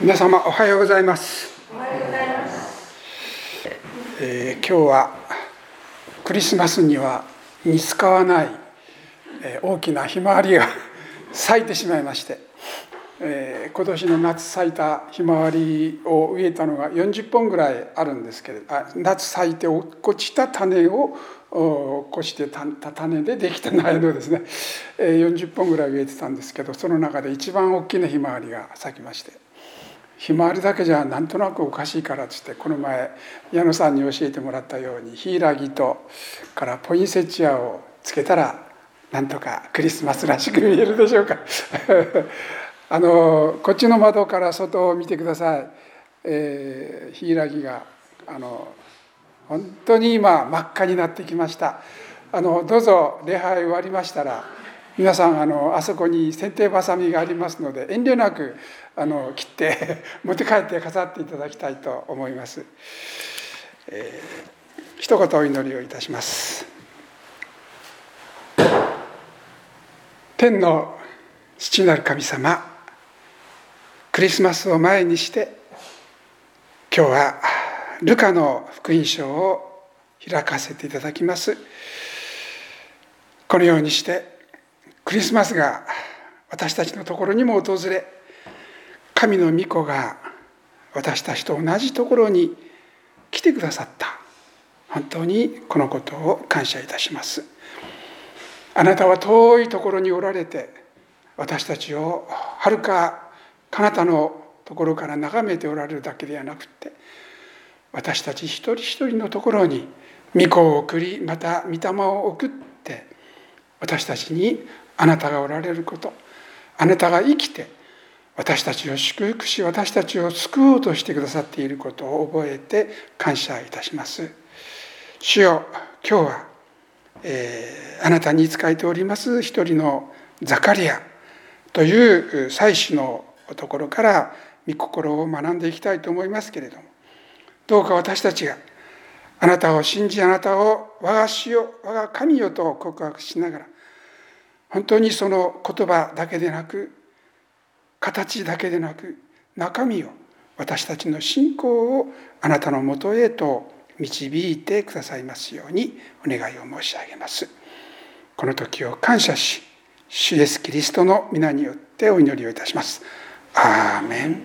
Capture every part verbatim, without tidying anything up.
皆様おはようございます。 おはようございます。 えー、今日はクリスマスには似つかわない、えー、大きなひまわりが咲いてしまいまして、えー、今年の夏咲いたひまわりを植えたのがよんじゅっぽんぐらいあるんですけれど、あ夏咲いて落っこちた種を落っこちてた種でできた苗のですね、えー、よんじゅっぽんぐらい植えてたんですけど、その中で一番大きなひまわりが咲きまして、ひまわりだけじゃなんとなくおかしいからっつって、この前矢野さんに教えてもらったようにヒイラギとからポインセチアをつけたらなんとかクリスマスらしく見えるでしょうかあのこっちの窓から外を見てください。えー、ヒイラギがあの本当に今真っ赤になってきました。あのどうぞ礼拝終わりましたら皆さん あのあそこに剪定ばさみがありますので、遠慮なくあの切って持って帰って飾っていただきたいと思います。えー、一言お祈りをいたします。天の父なる神様、クリスマスを前にして今日はルカの福音書を開かせていただきます。このようにしてクリスマスが私たちのところにも訪れ、神の御子が私たちと同じところに来てくださった。本当にこのことを感謝いたします。あなたは遠いところにおられて、私たちをはるか彼方のところから眺めておられるだけではなくて、私たち一人一人のところに御子を送り、また御霊を送って、私たちにあなたがおられること、あなたが生きて私たちを祝福し、私たちを救おうとしてくださっていることを覚えて感謝いたします。主よ、今日は、えー、あなたに仕えております一人のザカリアという祭司のところから御心を学んでいきたいと思いますけれども、どうか私たちがあなたを信じ、あなたを我が主よ、我が神よと告白しながら、本当にその言葉だけでなく、形だけでなく、中身を、私たちの信仰をあなたのもとへと導いてくださいますようにお願いを申し上げます。この時を感謝し、主イエスキリストの皆によってお祈りをいたします。アーメン。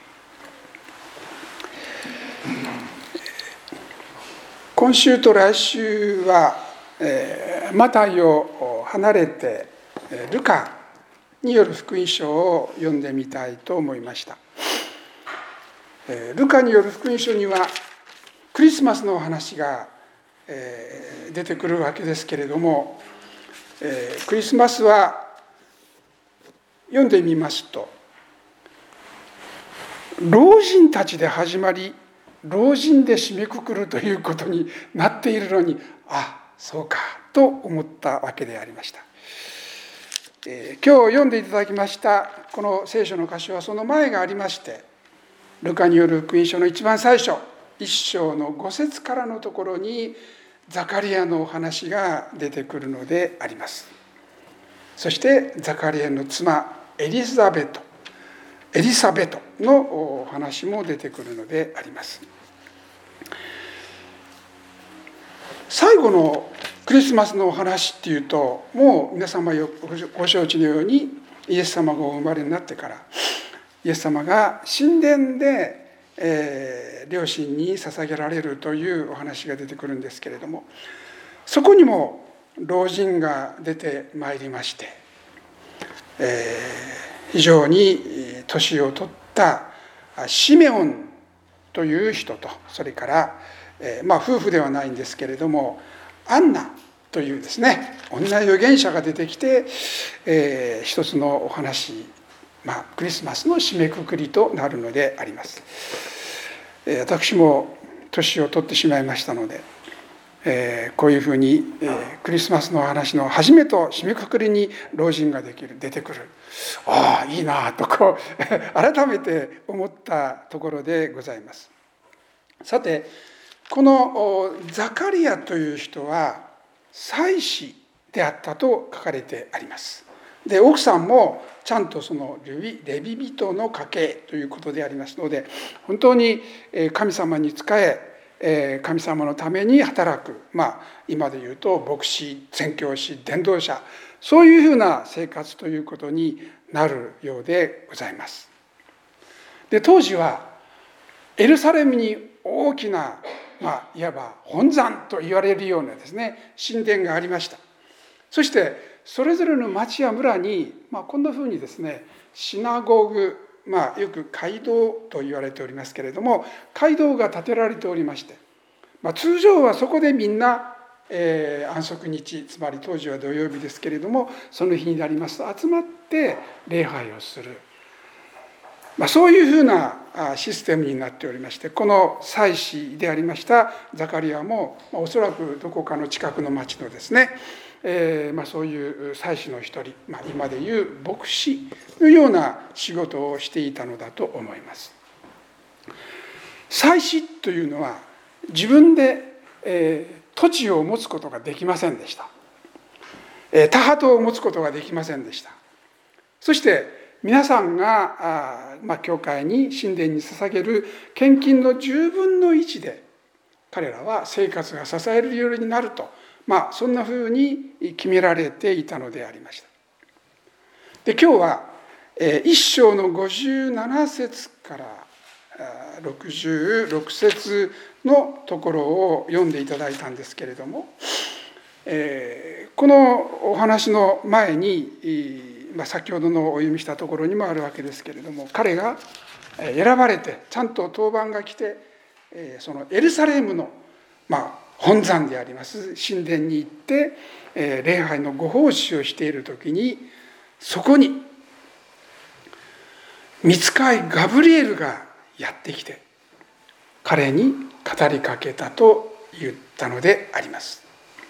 今週と来週は、えー、マタイを離れてルカによる福音書を読んでみたいと思いました。ルカによる福音書にはクリスマスのお話が出てくるわけですけれども、クリスマスは読んでみますと、老人たちで始まり老人で締めくくるということになっているのに、あ、そうかと思ったわけでありました。えー、今日読んでいただきましたこの聖書の箇所はその前がありまして、ルカによる福音書の一番最初一章の五節からのところにザカリアのお話が出てくるのであります。そしてザカリアの妻エリザベトエリサベトのお話も出てくるのであります。最後のクリスマスのお話っていうと、もう皆様よご承知のようにイエス様がお生まれになってからイエス様が神殿で、えー、両親に捧げられるというお話が出てくるんですけれども、そこにも老人が出てまいりまして、えー、非常に年を取ったシメオンという人と、それから、えー、まあ夫婦ではないんですけれどもアンナというですね、女預言者が出てきて、えー、一つのお話、まあ、クリスマスの締めくくりとなるのであります。えー、私も年を取ってしまいましたので、えー、こういうふうに、えー、クリスマスのお話の初めと締めくくりに老人ができる出てくる、ああいいなとこう改めて思ったところでございます。さて、このザカリアという人は祭司であったと書かれてあります。 で奥さんもちゃんとそのレビ人の家系ということでありますので、本当に神様に仕え神様のために働く、まあ今で言うと牧師、宣教師、伝道者、そういうふうな生活ということになるようでございます。で当時はエルサレムに大きな、まあ、いわば本山と言われるようなですね神殿がありました。そしてそれぞれの町や村に、まあ、こんなふうにですねシナゴグ、まあ、よく街道と言われておりますけれども、街道が建てられておりまして、まあ、通常はそこでみんな、えー、安息日、つまり当時は土曜日ですけれども、その日になりますと集まって礼拝をする、まあ、そういうふうなシステムになっておりまして、この祭司でありましたザカリアも、まあ、おそらくどこかの近くの町のですね、えーまあ、そういう祭司の一人、まあ、今でいう牧師のような仕事をしていたのだと思います。祭司というのは自分で、えー、土地を持つことができませんでした。えー、田畑を持つことができませんでした。そして皆さんがあ、まあ、教会に神殿に捧げる献金のじゅうぶんのいちで彼らは生活が支えるようになると、まあ、そんなふうに決められていたのでありました。で今日は一章のごじゅうなな節からろくじゅうろく節のところを読んでいただいたんですけれども、このお話の前にまあ、先ほどのお読みしたところにもあるわけですけれども、彼が選ばれてちゃんと当番が来て、そのエルサレムの、まあ、本山であります神殿に行って礼拝のご奉仕をしている時に、そこに御使いガブリエルがやってきて彼に語りかけたと言ったのであります。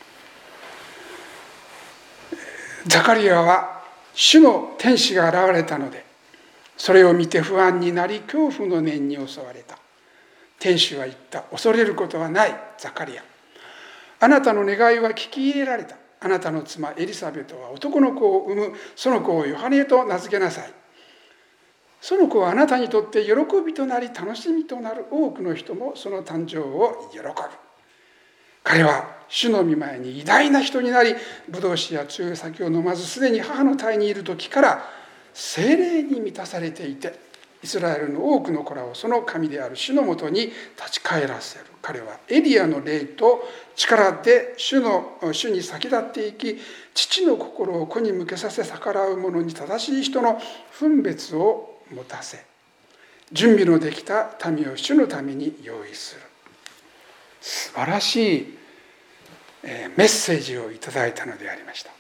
ザカリアは主の天使が現れたので、それを見て不安になり恐怖の念に襲われた。天使は言った。恐れることはない、ザカリア。あなたの願いは聞き入れられた。あなたの妻エリサベトは男の子を産む。その子をヨハネと名付けなさい。その子はあなたにとって喜びとなり楽しみとなる。多くの人もその誕生を喜ぶ。彼は主の御前に偉大な人になり、ブドウ酒や強い酒を飲まず、すでに母の胎にいる時から聖霊に満たされていて、イスラエルの多くの子らをその神である主のもとに立ち返らせる。彼はエリアの霊と力で主の主に先立っていき、父の心を子に向けさせ逆らう者に正しい人の分別を持たせ、準備のできた民を主のために用意する。素晴らしいメッセージをいただいたのでありました。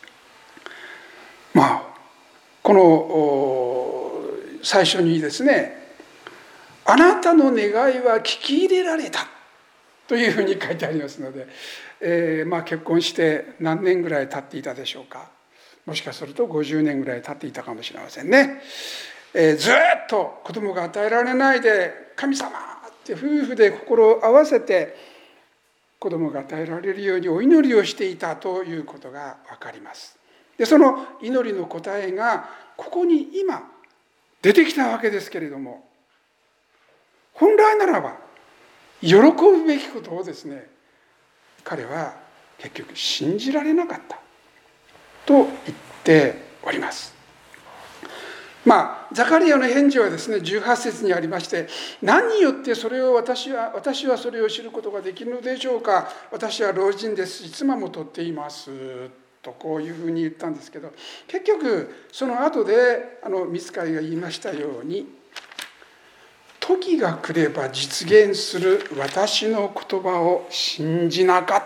まあこの最初にですね、あなたの願いは聞き入れられたというふうに書いてありますので、えー、まあ結婚して何年ぐらい経っていたでしょうか。もしかするとごじゅうねんぐらい経っていたかもしれませんね。えー、ずっと子供が与えられないで神様って夫婦で心を合わせて子供が与えられるようにお祈りをしていたということが分かります。でその祈りの答えがここに今出てきたわけですけれども、本来ならば喜ぶべきことをですね、彼は結局信じられなかったと言っております。まあザカリアの返事はですねじゅうはち節にありまして、何によってそれを私は私はそれを知ることができるのでしょうか。私は老人ですし妻もとっていますとこういうふうに言ったんですけど、結局その後であの御使いが言いましたように、時が来れば実現する私の言葉を信じなかった。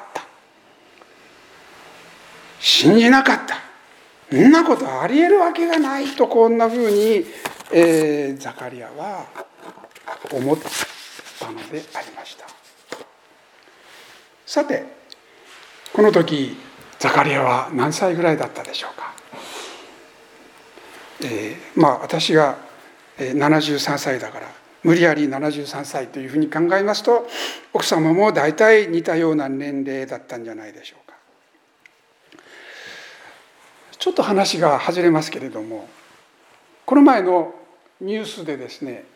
信じなかった。そんなことあり得るわけがないと、こんなふうに、えー、ザカリアは思ったのでありました。さて、この時ザカリアは何歳ぐらいだったでしょうか。えー、まあ私がななじゅうさんさいだから無理やりななじゅうさんさいというふうに考えますと、奥様も大体似たような年齢だったんじゃないでしょうか。 ちょっと話が外れますけれども、この前のニュースでですね、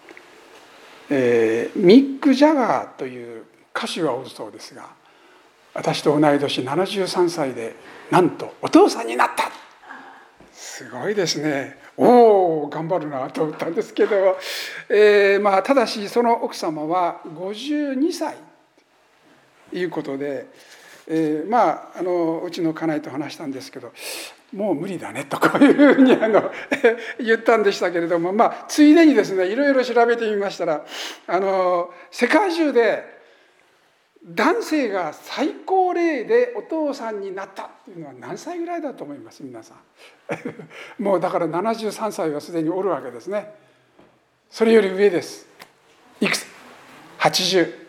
えー、ミック・ジャガーという歌手がおるそうですが、私と同い年ななじゅうさんさいでなんとお父さんになった。すごいですね。おお頑張るなと思ったんですけど、えーまあ、ただしその奥様はごじゅうにさいということで、えー、まああのうちの家内と話したんですけど、もう無理だねとこういうふうにあの言ったんでしたけれども、まあ、ついでにですねいろいろ調べてみましたら、あの世界中で男性が最高齢でお父さんになったっていうのは何歳ぐらいだと思います皆さんもうだからななじゅうさんさいはすでにおるわけですね。それより上です。いくつ？はちじゅう。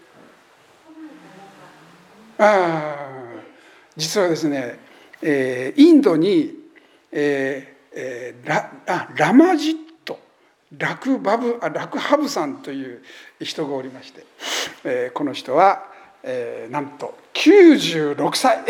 ああ、実はですね、えー、インドに、えーえー、ラ, あラマジットラクバブあラクハブさんという人がおりまして、えー、この人はえー、なんときゅうじゅうろくさい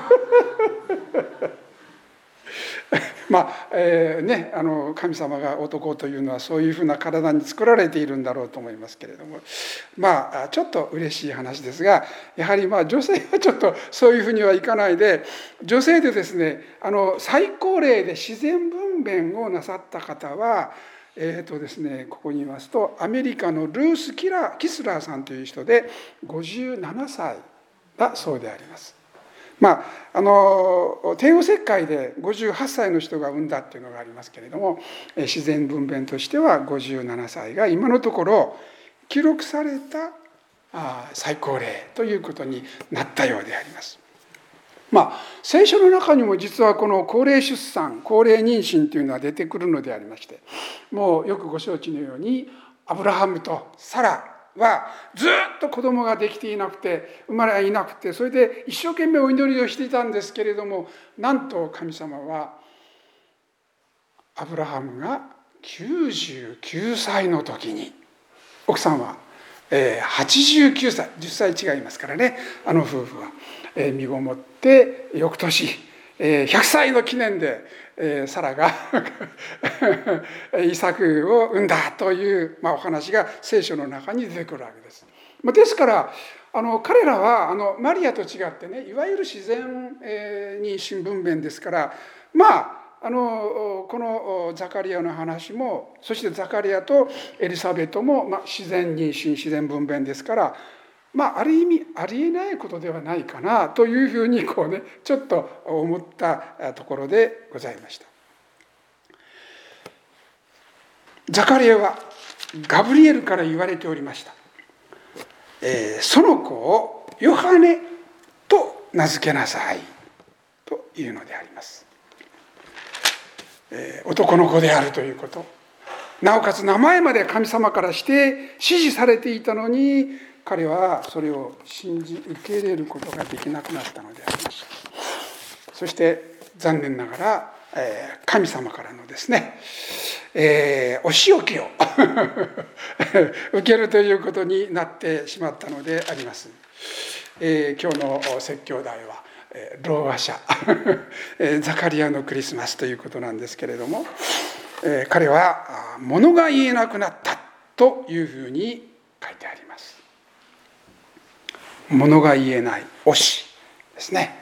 まあ、えー、ねあの神様が男というのはそういうふうな体に作られているんだろうと思いますけれども、まあちょっと嬉しい話ですが、やはりまあ女性はちょっとそういうふうにはいかないで、女性でですねあの最高齢で自然分娩をなさった方はえーとですね、ここに言いますとアメリカのルース・キラキスラーさんという人でごじゅうななさいだそうであります。まあ、あの帝王切開でごじゅうはっさいの人が産んだっていうのがありますけれども、自然分娩としてはごじゅうななさいが今のところ記録された最高齢ということになったようであります。まあ、聖書の中にも実はこの高齢出産高齢妊娠というのは出てくるのでありまして、もうよくご承知のようにアブラハムとサラはずっと子供ができていなくて生まれいなくて、それで一生懸命お祈りをしていたんですけれども、なんと神様はアブラハムがきゅうじゅうきゅうさいの時に、奥さんははちじゅうきゅうさい、じゅっさい違いますからね、あの夫婦は身ごもって翌年ひゃくさいの記念でサラがイサクを産んだという、まあ、お話が聖書の中に出てくるわけです。ですからあの彼らはあのマリアと違ってね、いわゆる自然妊娠分娩ですから、まああのこのザカリアの話も、そしてザカリアとエリサベトも、まあ、自然妊娠自然分娩ですから、まあ、ある意味ありえないことではないかなというふうにこう、ね、ちょっと思ったところでございました。ザカリアはガブリエルから言われておりました。えー、その子をヨハネと名付けなさいというのであります。えー、男の子であるということ、なおかつ名前まで神様からして指示されていたのに、彼はそれを信じ受け入れることができなくなったのであります。そして残念ながら、えー、神様からのですね、えー、お仕置きを受けるということになってしまったのであります。えー、今日の説教題は童話者ザカリアのクリスマスということなんですけれども、えー、彼は物が言えなくなったというふうに書いてあります。物が言えない推しですね。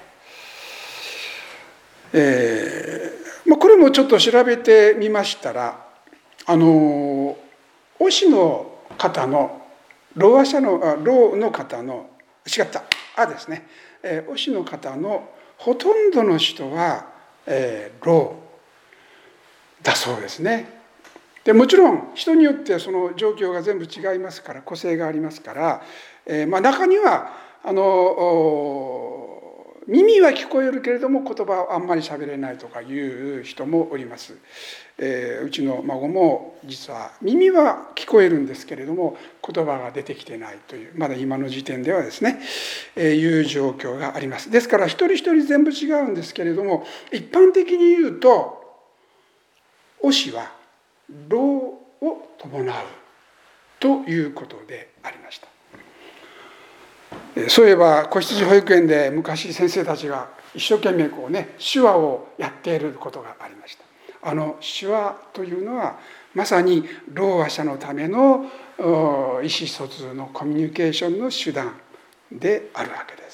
えーまあ、これもちょっと調べてみましたら、あの推しの方の童話者の老の方の違ったあですね、えー、推しの方のほとんどの人は、えー、老だそうですね。でもちろん人によってその状況が全部違いますから、個性がありますから、えーまあ、中にはあの耳は聞こえるけれども言葉はあんまり喋れないとかいう人もおります。えー、うちの孫も実は耳は聞こえるんですけれども言葉が出てきてないという、まだ今の時点ではですね、えー、いう状況があります。ですから一人一人全部違うんですけれども、一般的に言うと推しは老を伴うということでありました。そういえば子羊保育園で昔先生たちが一生懸命こうね手話をやっていることがありました。あの手話というのはまさにろう話者のための意思疎通のコミュニケーションの手段であるわけです。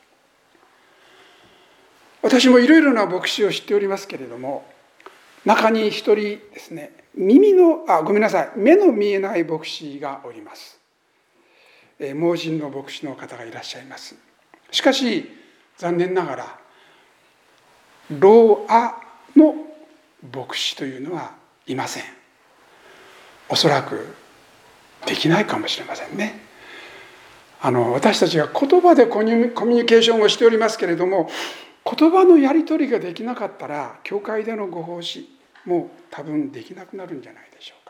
私もいろいろな牧師を知っておりますけれども、中に一人ですね、耳のあごめんなさい目の見えない牧師がおります。えー、盲人の牧師の方がいらっしゃいます。しかし残念ながらろうあの牧師というのはいません。おそらくできないかもしれませんね。あの私たちが言葉でコミュニケーションをしておりますけれども、言葉のやり取りができなかったら教会でのご奉仕も多分できなくなるんじゃないでしょうか。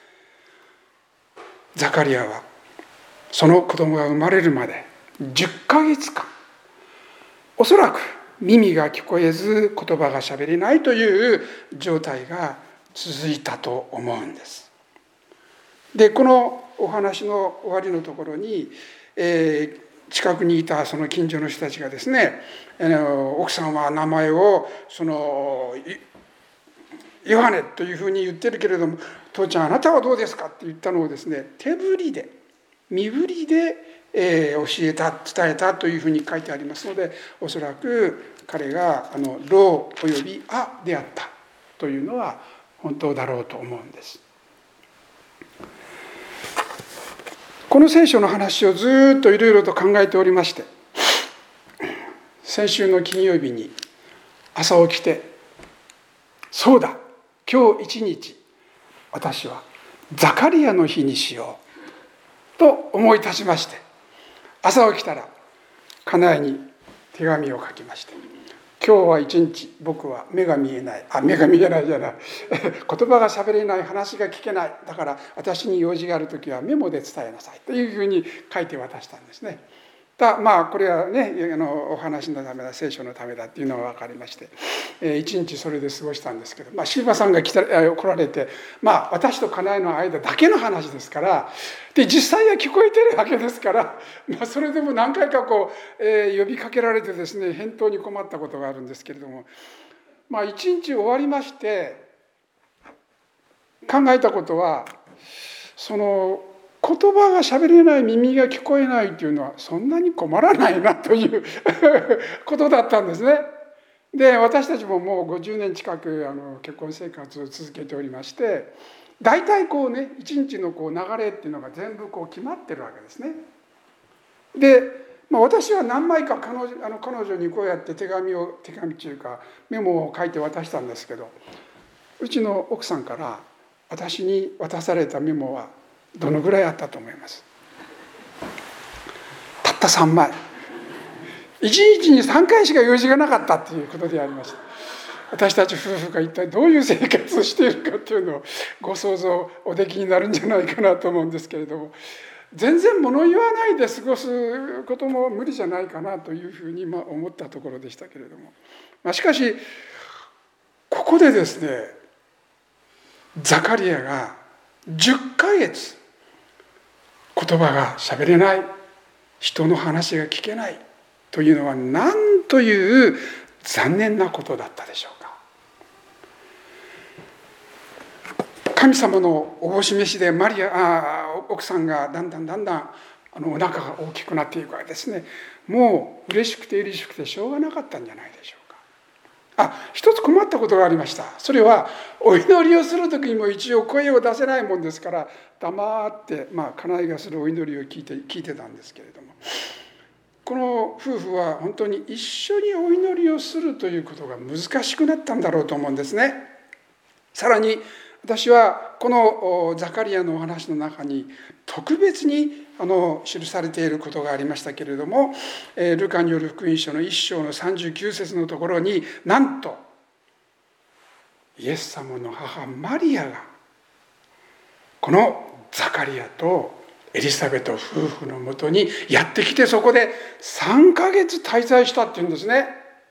ザカリアはその子供が生まれるまでじゅっかげつかん、おそらく耳が聞こえず言葉がしゃべれないという状態が続いたと思うんです。でこのお話の終わりのところに、えー、近くにいたその近所の人たちがですね、あの奥さんは名前をそのヨハネというふうに言ってるけれども、父ちゃんあなたはどうですかって言ったのをですね、手振りで身振りで、えー、教えた伝えたというふうに書いてありますので、おそらく彼があのろうおよびあであったというのは本当だろうと思うんです。この聖書の話をずっといろいろと考えておりまして、先週の金曜日に朝起きて、そうだ今日一日私はザカリアの日にしようと思い立ちまして、朝起きたら家内に手紙を書きまして、今日は一日僕は目が見えないあ目が見えないじゃない言葉がしゃべれない、話が聞けない、だから私に用事があるときはメモで伝えなさいというふうに書いて渡したんですね。だまあこれはねあのお話のためだ、聖書のためだっていうのは分かりまして、えー、一日それで過ごしたんですけど、まあ、シーバさんが来た来られて、まあ私と家内の間だけの話ですから、で実際は聞こえてるわけですから、まあ、それでも何回かこう、えー、呼びかけられてですね、返答に困ったことがあるんですけれども、まあ一日終わりまして考えたことは、その言葉がしゃべれない、耳が聞こえないというのはそんなに困らないなということだったんですね。で私たちももうごじゅうねん近くあの結婚生活を続けておりまして、大体こうね一日のこう流れっていうのが全部こう決まってるわけですね。で、まあ、私は何枚か彼女、あの彼女にこうやって手紙を手紙というかメモを書いて渡したんですけど、うちの奥さんから私に渡されたメモはどのぐらいあったと思います？たったさんまい。一日にさんかいしか用事がなかったということでありました。私たち夫婦が一体どういう生活をしているかというのをご想像おできになるんじゃないかなと思うんですけれども、全然物言わないで過ごすことも無理じゃないかなというふうにまあ思ったところでしたけれども、まあ、しかしここでですね、ザカリアがじゅっかげつ言葉がしゃべれない、人の話が聞けないというのは何という残念なことだったでしょうか。神様のおぼし召しでマリアあ奥さんがだんだんだんだんあのお腹が大きくなっていくからですね、もう嬉しくて嬉しくてしょうがなかったんじゃないでしょうか。あ、一つ困ったことがありました。それはお祈りをする時にも一応声を出せないもんですから、黙って、まあ、家内がするお祈りを聞いて聞いてたんですけれども、この夫婦は本当に一緒にお祈りをするということが難しくなったんだろうと思うんですね。さらに私はこのザカリアのお話の中に特別にあの記されていることがありましたけれども、ルカによる福音書のいっ章のさんじゅうきゅう節のところに、なんとイエス様の母マリアがこのザカリアとエリザベト夫婦のもとにやってきて、そこでさんかげつ滞在したっていうんですね。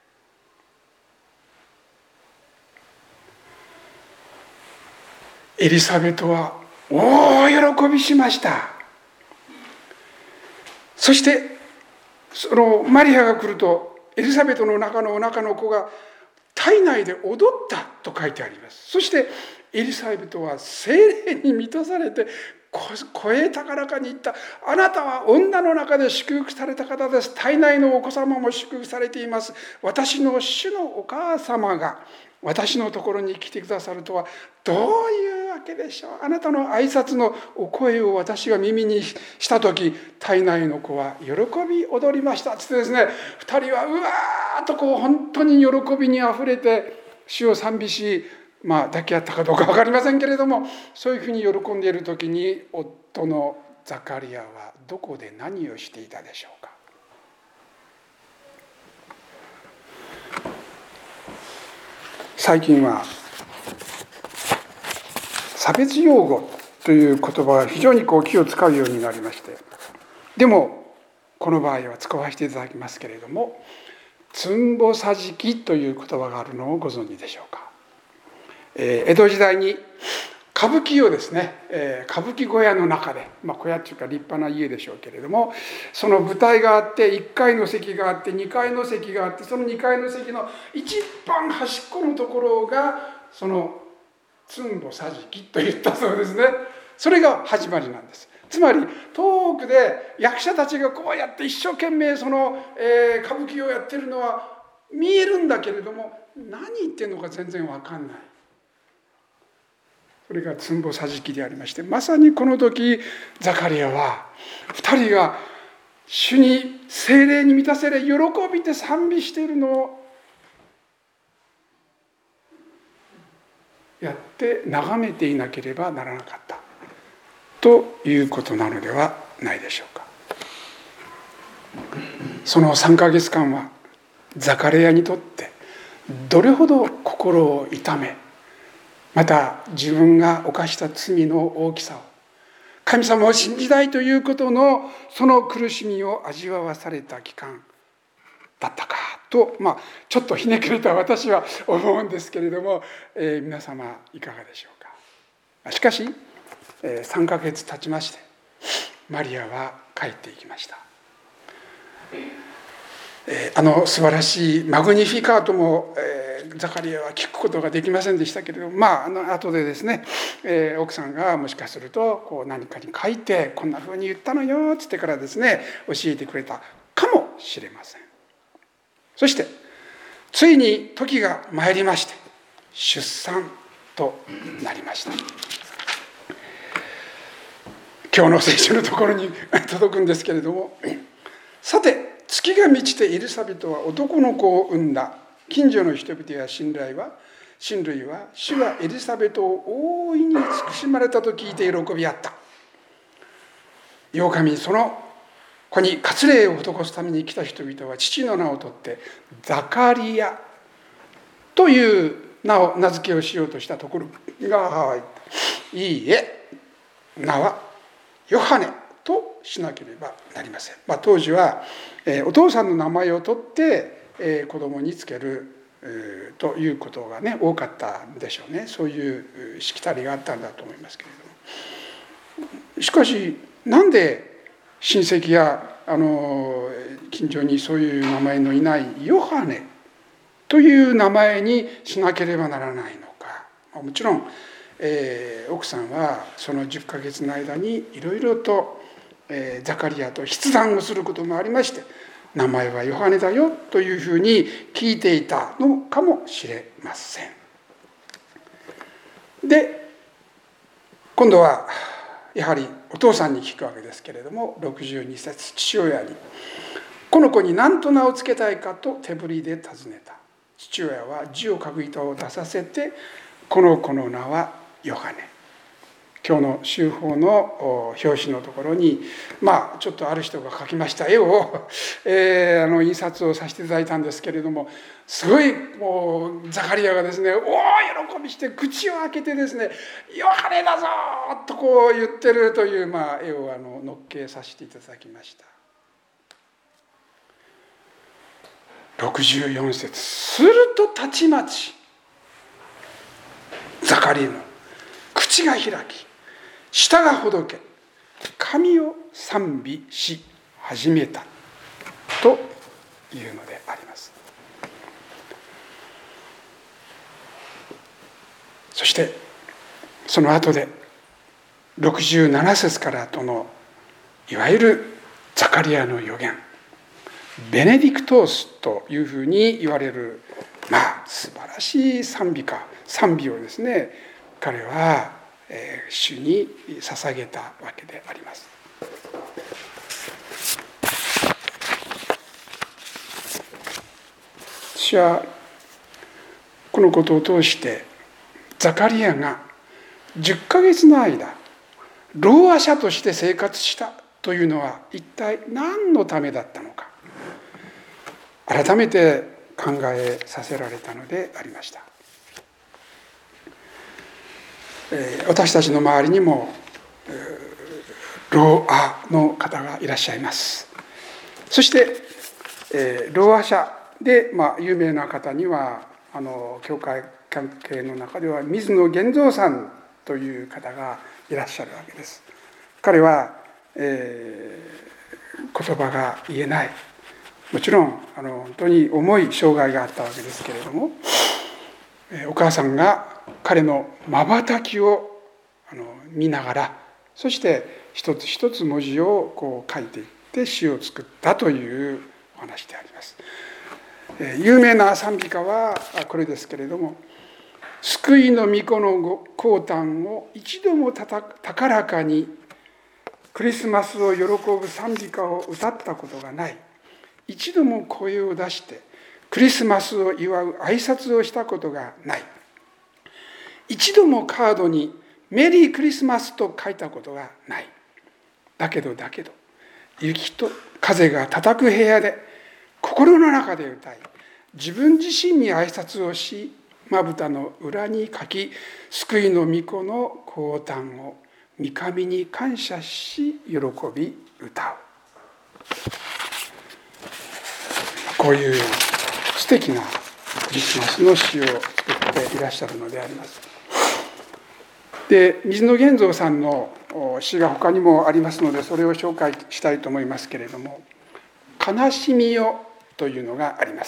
エリザベトは大喜びしました。そしてそのマリアが来るとエリザベトの中のお腹の子が体内で踊ったと書いてあります。そしてエリザベトは聖霊に満たされて声高らかに言った。あなたは女の中で祝福された方です。体内のお子様も祝福されています。私の主のお母様が私のところに来てくださるとはどういうわけでしょう。あなたの挨拶のお声を私が耳にした時、体内の子は喜び踊りましたつってですね、二人はうわーっとこう本当に喜びにあふれて主を賛美し、まあ抱き合ったかどうか分かりませんけれども、そういうふうに喜んでいる時に夫のザカリアはどこで何をしていたでしょうか。最近は差別用語という言葉は非常にこう気を使うようになりまして、でもこの場合は使わせていただきますけれども、つんぼさじきという言葉があるのをご存知でしょうか。えー、江戸時代に歌舞伎をですね、えー、歌舞伎小屋の中で、まあ、小屋っていうか立派な家でしょうけれども、その舞台があっていっかいの席があってにかいの席があって、そのにかいの席の一番端っこのところがそのつんぼさじきと言ったそうですね。それが始まりなんです。つまり遠くで役者たちがこうやって一生懸命その、えー、歌舞伎をやってるのは見えるんだけれども、何言ってるのか全然分かんない。それがつんぼさじきでありまして、まさにこの時ザカリアは二人が主に聖霊に満たせれ喜びて賛美しているのをやって眺めていなければならなかったということなのではないでしょうか。そのさんかげつかんはザカリアにとってどれほど心を痛め、また自分が犯した罪の大きさを、神様を信じたいということのその苦しみを味わわされた期間だったかと、まあちょっとひねくれた私は思うんですけれども、えー、皆様いかがでしょうか。しかし、えー、さんかげつ経ちましてマリアは帰っていきました。えー、あの素晴らしいマグニフィカートも、えーザカリアは聞くことができませんでしたけれども、まああの後でですね、えー、奥さんがもしかするとこう何かに書いてこんなふうに言ったのよっつってからですね教えてくれたかもしれません。そしてついに時が参りまして出産となりました。今日の聖書のところに届くんですけれども、さて月が満ちてエリザベトは男の子を産んだ。近所の人々や親類は親類は主はエリザベトを大いに慈しまれたと聞いて喜び合った。ようかみその子に割礼を施すために来た人々は父の名を取ってザカリアという名を名付けをしようとしたところが、いいえ名はヨハネとしなければなりません。まあ、当時は、えー、お父さんの名前を取ってえー、子供につける、えー、ということがね多かったんでしょうね。そういうしきたりがあったんだと思いますけれども、しかしなんで親戚やあの近所にそういう名前のいないヨハネという名前にしなければならないのか。もちろん、えー、奥さんはそのじゅっかげつの間にいろいろと、えー、ザカリアと筆談をすることもありまして、名前はヨハネだよというふうに聞いていたのかもしれません。で今度はやはりお父さんに聞くわけですけれども、ろくじゅうにせつ父親にこの子に何と名を付けたいかと手振りで尋ねた。父親は字を書く板を出させて、この子の名はヨハネ。今日の週報の表紙のところに、まあちょっとある人が描きました絵を、えー、あの印刷をさせていただいたんですけれども、すごいもうザカリアがですね、おお喜びして口を開けてですね、ヨハネだぞとこう言ってるという、まあ、絵をあの載っけさせていただきました。ろくじゅうよんせつ、するとたちまちザカリアの口が開き舌がほどけ神を賛美し始めたというのであります。そしてその後でろくじゅうなな節からとのいわゆるザカリアの預言、ベネディクトースというふうに言われる、まあ素晴らしい賛美歌賛美をですね、彼は主に捧げたわけであります。私はこのことを通してザカリアがじゅっかげつの間ろうあ者として生活したというのは一体何のためだったのか、改めて考えさせられたのでありました。私たちの周りにもろうあの方がいらっしゃいます。そしてろうあ者で、まあ、有名な方にはあの教会関係の中では水野源三さんという方がいらっしゃるわけです。彼は、えー、言葉が言えない、もちろんあの本当に重い障害があったわけですけれども、お母さんが彼のまばたきをあの見ながら、そして一つ一つ文字をこう書いていって詩を作ったというお話であります。有名な賛美歌はこれですけれども、救いの御子の降誕を一度も高らかにクリスマスを喜ぶ賛美歌を歌ったことがない、一度も声を出してクリスマスを祝う挨拶をしたことがない、一度もカードにメリークリスマスと書いたことがない。だけどだけど雪と風が叩く部屋で心の中で歌い、自分自身に挨拶をし、まぶたの裏に書き、救いの御子の降誕を御神に感謝し喜び歌う。こういう素敵なクリスマスの詩を作っていらっしゃるのであります。で、水野源三さんの詩が他にもありますので、それを紹介したいと思いますけれども、悲しみよというのがあります。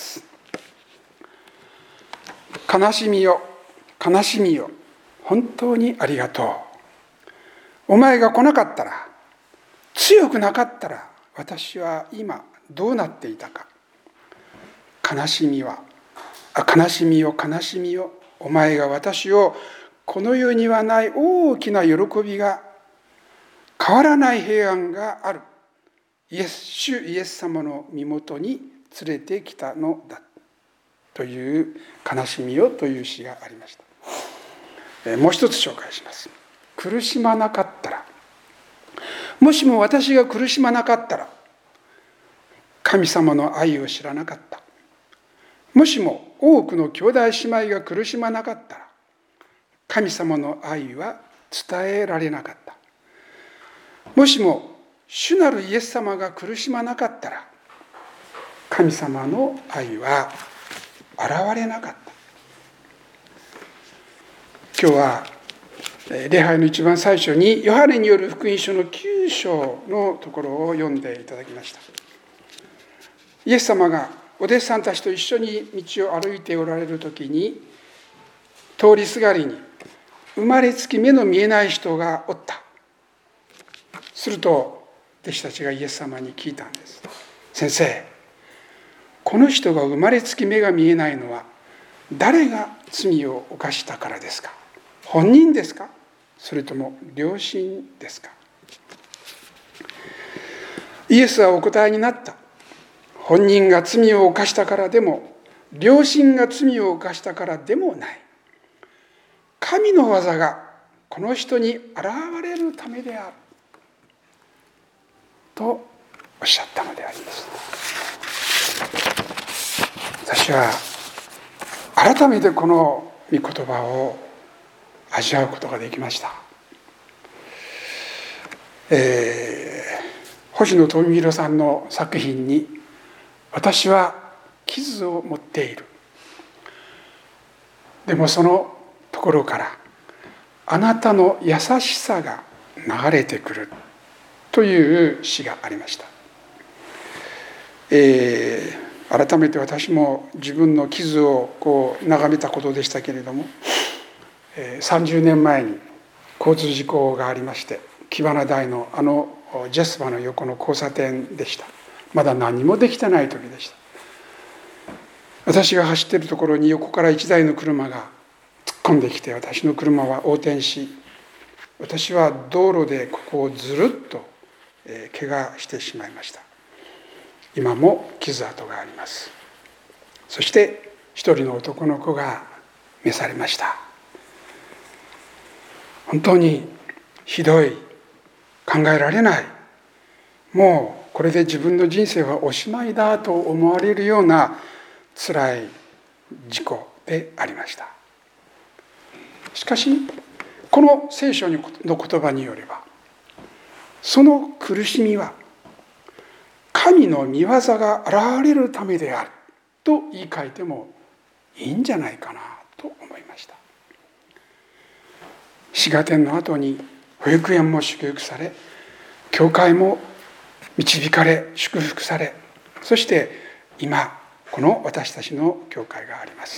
悲しみよ、悲しみよ、本当にありがとう。お前が来なかったら、強くなかったら、私は今どうなっていたか。悲しみは、あ、悲しみよ、悲しみよ、お前が私をこの世にはない大きな喜びが、変わらない平安があるイエス主イエス様の身元に連れてきたのだという悲しみよという詩がありました。もう一つ紹介します。苦しまなかったら、もしも私が苦しまなかったら、神様の愛を知らなかった。もしも多くの兄弟姉妹が苦しまなかったら、神様の愛は伝えられなかった。もしも主なるイエス様が苦しまなかったら、神様の愛は現れなかった。今日は礼拝の一番最初にヨハネによる福音書のきゅう章のところを読んでいただきました。イエス様がお弟子さんたちと一緒に道を歩いておられる時に、通りすがりに生まれつき目の見えない人がおった。すると弟子たちがイエス様に聞いたんです。先生、この人が生まれつき目が見えないのは誰が罪を犯したからですか？本人ですか？それとも両親ですか？イエスはお答えになった。本人が罪を犯したからでも、両親が罪を犯したからでもない。神の技がこの人に現れるためであるとおっしゃったのであります。私は改めてこの御言葉を味わうことができました。えー、星野富弘さんの作品に、私は傷を持っている。でもそのところからあなたの優しさが流れてくるという詩がありました。えー改めて私も自分の傷をこう眺めたことでしたけれども、さんじゅうねんまえに交通事故がありまして、木花台のあのジェスバの横の交差点でした。まだ何もできてない時でした。私が走っているところに横から一台の車が突っ込んできて、私の車は横転し、私は道路でここをずるっと怪我してしまいました。今も傷跡があります。そして一人の男の子が召されました。本当にひどい、考えられない、もうこれで自分の人生はおしまいだと思われるような辛い事故でありました。しかしこの聖書の言葉によれば、その苦しみは神の御業が現れるためであると言い換えてもいいんじゃないかなと思いました。滋賀天の後に保育園も祝福され、教会も導かれ祝福され、そして今この私たちの教会があります。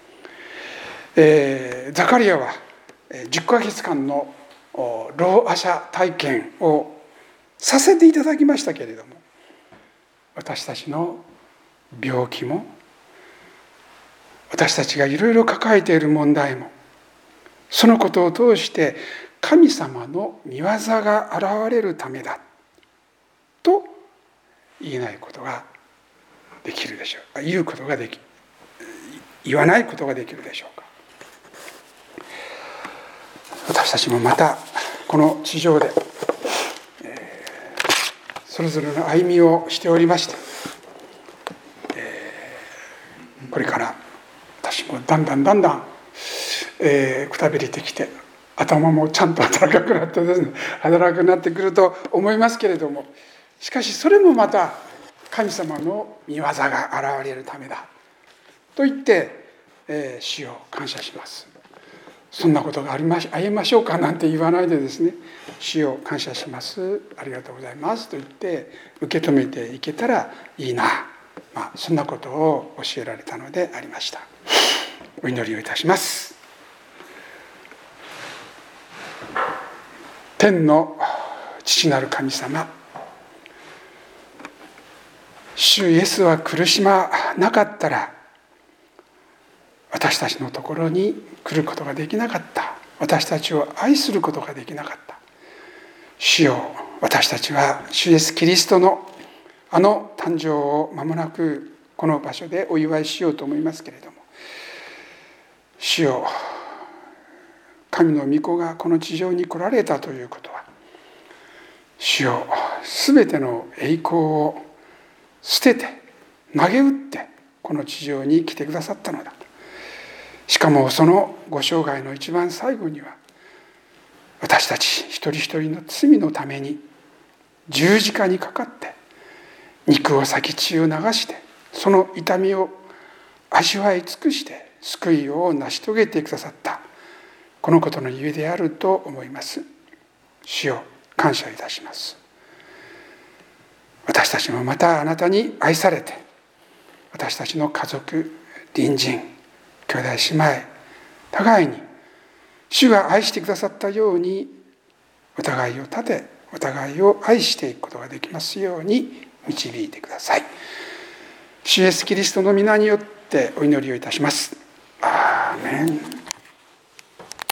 えー、ザカリアはじゅっかげつかんの老阿者体験をさせていただきましたけれども、私たちの病気も私たちがいろいろ抱えている問題も、そのことを通して神様の御業が現れるためだと言えないことができるでしょうか。言うことができ言わないことができるでしょうか。私たちもまたこの地上で、えー、それぞれの歩みをしておりまして、えー、これから私もだんだんだんだん、えー、くたびれてきて、頭もちゃんと働かなくなってですね、働かなくなってくると思いますけれども、しかしそれもまた神様の御業が現れるためだと言って、えー、主を感謝します。そんなことがありましありましょうかなんて言わないでですね、主を感謝します、ありがとうございますと言って受け止めていけたらいいな、まあ、そんなことを教えられたのでありました。お祈りをいたします。天の父なる神様、主イエスは苦しまなかったら私たちのところに来ることができなかった。私たちを愛することができなかった。主よ、私たちは主イエスキリストのあの誕生を間もなくこの場所でお祝いしようと思いますけれども、主よ、神の御子がこの地上に来られたということは、主よ、すべての栄光を捨てて投げ打ってこの地上に来てくださったのだ。しかもそのご生涯の一番最後には、私たち一人一人の罪のために十字架にかかって肉を裂き血を流して、その痛みを味わい尽くして救いを成し遂げてくださった、このことのゆえであると思います。主よ、感謝いたします。私たちもまたあなたに愛されて、私たちの家族、隣人、兄弟姉妹、互いに主が愛してくださったようにお互いを立て、お互いを愛していくことができますように導いてください。主イエスキリストの皆によってお祈りをいたします。アーメン。